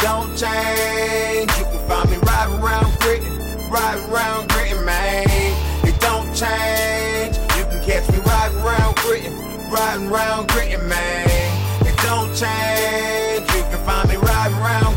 don't change. You can find me riding around grittin', man. It don't change. You can catch me riding around grittin', man. It don't change. You can find me riding around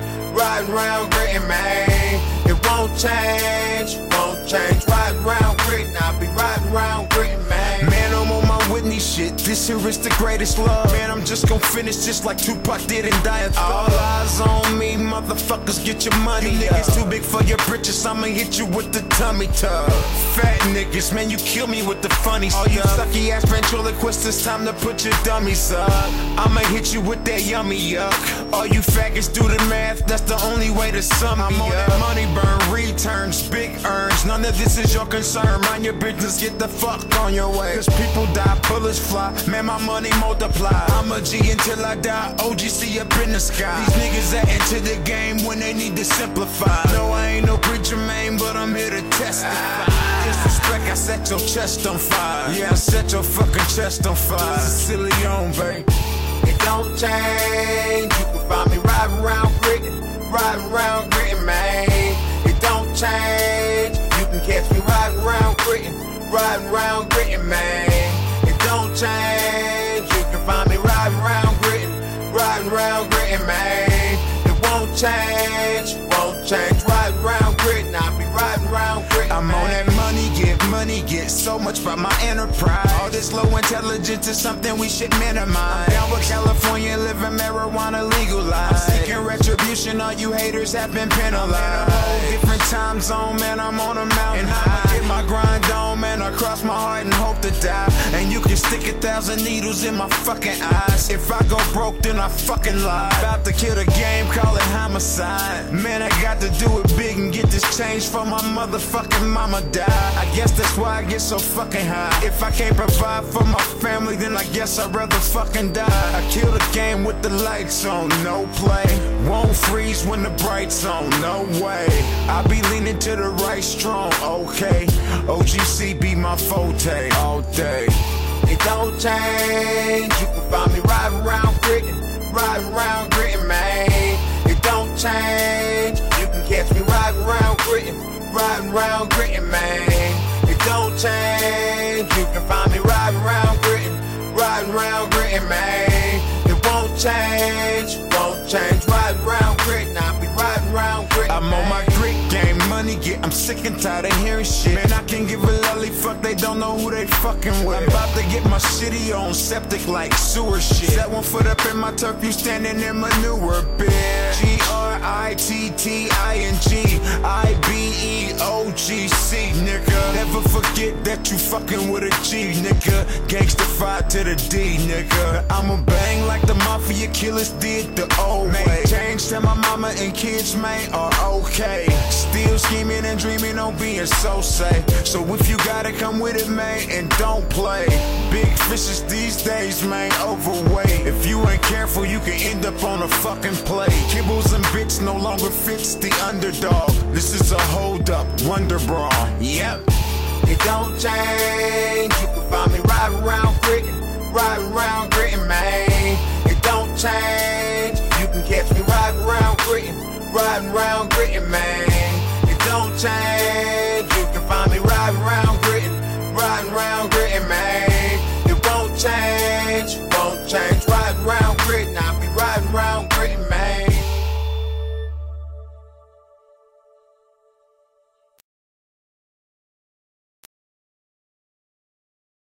grittin', man. It won't change, riding around grittin'. I'll be riding around grittin', man. Man, I'm on my Whitney shit. This here is the greatest love. Man, I'm just gon' finish just like Tupac did and die a thug. All eyes on me, motherfuckers, get your money. You niggas too big for your britches, I'ma hit you with the tummy tub. Fat niggas, man, you kill me with the funny stuff. All you sucky ass ventriloquists, it's time to put your dummies up. I'ma hit you with that yummy yuck. All you faggots do the math, that's the only way to sum me up. I'm on that money burn, returns, big earns. None of this is your concern, mind your business, get the fuck on your way. Cause people die, bullets fly, man, my money multiply. I'm a G until I die, OGC up in the sky. These niggas that enter the game when they need to simplify. No, I ain't no preacher, man, but I'm here to testify. Disrespect, I set your chest on fire. Yeah, I set your fucking chest on fire. Sicilian, baby. It don't change. You can find me riding around grittin', man. It don't change. You can catch me riding around grittin', man. It don't change. You can find me riding around grittin', man. It won't change, riding around grittin'. I'll be riding around grittin'. I'm on that money, get so much by my enterprise. All this low intelligence is something we should minimize. I'm down with California, living marijuana legalized. I'm seeking retribution, all you haters have been penalized. In a whole different time zone, man, I'm on a mountain high. I'ma get my grind on, man, I cross my heart and hope to die. And you can stick 1,000 needles in my fucking eyes. If I go broke, then I fucking lie. About to kill the game, call it homicide. Man, I got to do it big and get this change for my motherfucking mama died. I guess that's why I get so fucking high. If I can't provide for my family, then I guess I'd rather fucking die. I kill the game with the lights on, no play. Won't freeze when the bright's on, no way. I be leaning to the right strong, okay. OGC be my forte all day. It don't change. You can find me riding around grittin', man. It don't change. You can catch me riding around grittin', man. It don't change. You can find me riding around grittin', man. It won't change, riding around grittin'. I'll be riding around grittin'. I'm on my grit game, money get. I'm sick and tired of hearing shit. Man, I can give a lolly fuck, they don't know who they fucking with. I'm about to get my shitty on septic like sewer shit. Set 1 foot up in my turf, you standing in manure, bitch. GRITTING IBEOGC, nigga. Never forget that you fucking with a G, nigga. Gangsta-fied to the D, nigga. I'ma bang like the mafia killers did the old way. Change to my mama and kids, man, are okay. Still scheming and dreaming on being so safe. So if you gotta come with it, man, and don't play. Big fishes these days, man, overweight. If you ain't careful, you can end up on a fucking plate. Kibbles and bits no longer fits the underdog. This is a hold up, Wonder Bra. Yep. It don't change. You can find me riding around grittin', man. It don't change. You can catch me riding around grittin', man. It don't change.